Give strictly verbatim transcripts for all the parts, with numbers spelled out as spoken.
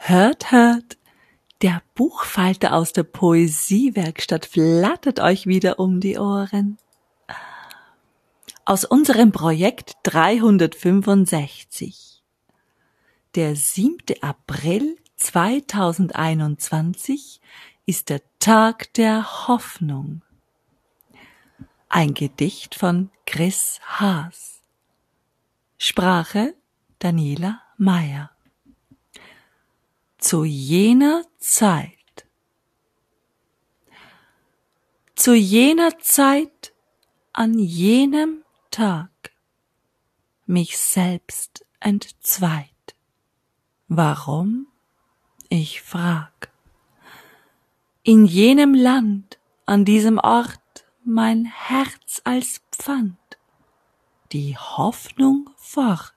Hört, hört, der Buchfalter aus der Poesiewerkstatt flattert euch wieder um die Ohren. Aus unserem Projekt dreihundertfünfundsechzig. Der siebte April zweitausendeinundzwanzig ist der Tag der Hoffnung. Ein Gedicht von Chris Haas. Sprache Daniela Meyer. Zu jener Zeit. Zu jener Zeit, an jenem Tag, mich selbst entzweit. Warum? Ich frag. In jenem Land, an diesem Ort, mein Herz als Pfand, die Hoffnung fort.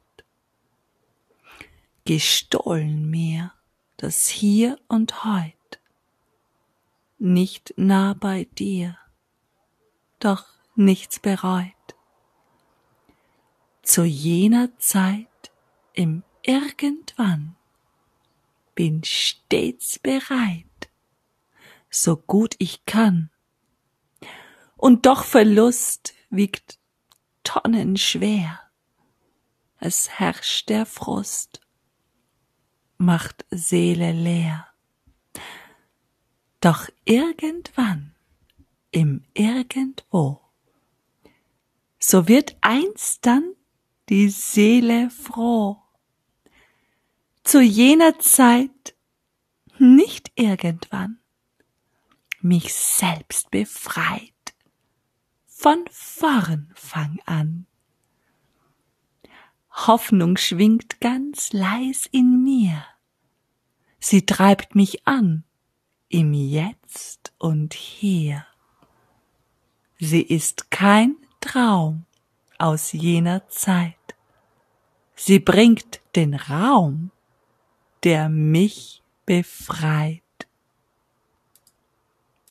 Gestohlen mir das Hier und Heut, nicht nah bei dir, doch nichts bereut. Zu jener Zeit im Irgendwann bin stets bereit, so gut ich kann. Und doch Verlust wiegt tonnenschwer. Es herrscht der Frust, macht Seele leer. Doch irgendwann, im Irgendwo, so wird einst dann die Seele froh. Zu jener Zeit, nicht irgendwann, mich selbst befreit, von vorn fang an. Hoffnung schwingt ganz leis in mir, sie treibt mich an, im Jetzt und Hier. Sie ist kein Traum aus jener Zeit, sie bringt den Raum, der mich befreit.